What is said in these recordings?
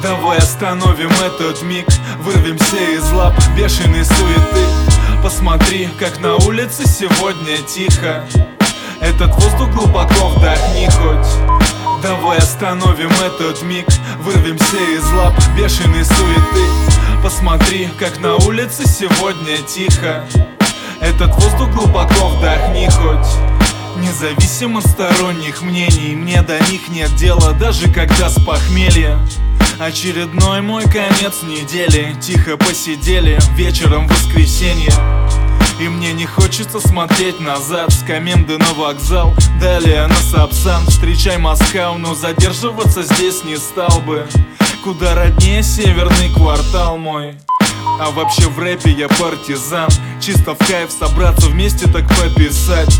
Давай остановим этот миг, вырвемся из лап бешеной суеты. Посмотри, как на улице сегодня тихо. Этот воздух глубоко вдохни хоть. Давай остановим этот миг, вырвемся из лап бешеной суеты. Посмотри, как на улице сегодня тихо. Этот воздух глубоко вдохни хоть. Независимо от сторонних мнений, мне до них нет дела, даже когда с похмелья. Очередной мой конец недели. Тихо посидели вечером в воскресенье. И мне не хочется смотреть назад, с Коменды на вокзал, далее на Сапсан. Встречай Москву, но задерживаться здесь не стал бы. Куда роднее северный квартал мой. А вообще в рэпе я партизан. Чисто в кайф собраться вместе так пописать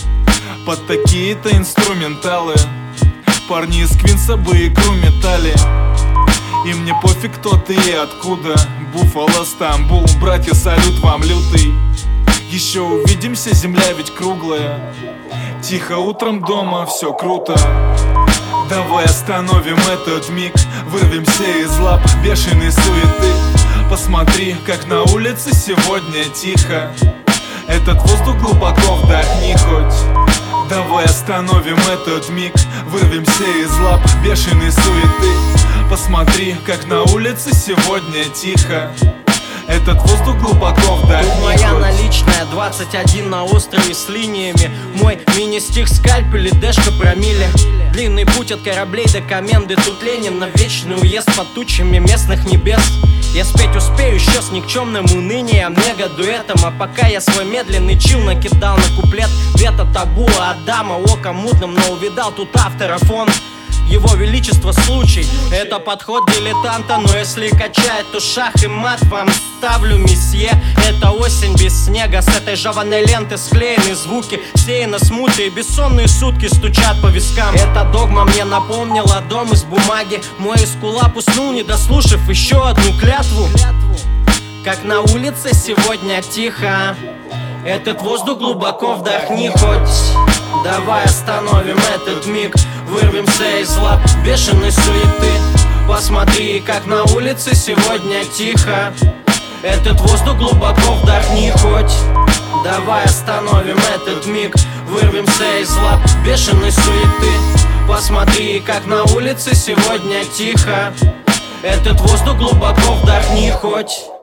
под такие-то инструменталы. Парни из Квинса бы икру метали. И мне пофиг, кто ты и откуда. Буффало, Стамбул, братья, салют вам лютый. Еще увидимся, земля ведь круглая. Тихо утром дома, все круто. Давай остановим этот миг, вырвемся из лап бешеной суеты. Посмотри, как на улице сегодня тихо. Этот воздух глубоко вдохни хоть. Давай остановим этот миг, вырвемся из лап бешеной суеты. Посмотри, как на улице сегодня тихо. Этот воздух глубоко вдохни. Тут моя наличная 21 на острове с линиями. Мой мини-стих скальпель и дэшка промилле. Длинный путь от кораблей до Коменды. Тут Ленин на вечный уезд под тучами местных небес. Я спеть успею еще с никчемным унынием, мега-дуэтом. А пока я свой медленный чил накидал на куплет. Вето табу Адама оком мутным, но увидал тут автора фон. Его величество случай, это подход дилетанта. Но если качает, то шах и мат вам ставлю, месье. Это осень без снега, с этой жеваной ленты склеены звуки. Сеяно смуты и бессонные сутки стучат по вискам. Эта догма мне напомнила дом из бумаги. Мой эскулап уснул, не дослушав еще одну клятву. Как на улице сегодня тихо. Этот воздух глубоко вдохни хоть. Давай остановим этот миг, вырвемся из лап бешеной суеты. Посмотри, как на улице сегодня тихо. Этот воздух глубоко вдохни хоть. Давай остановим этот миг, вырвемся из лап бешеной суеты. Посмотри, как на улице сегодня тихо. Этот воздух глубоко вдохни хоть.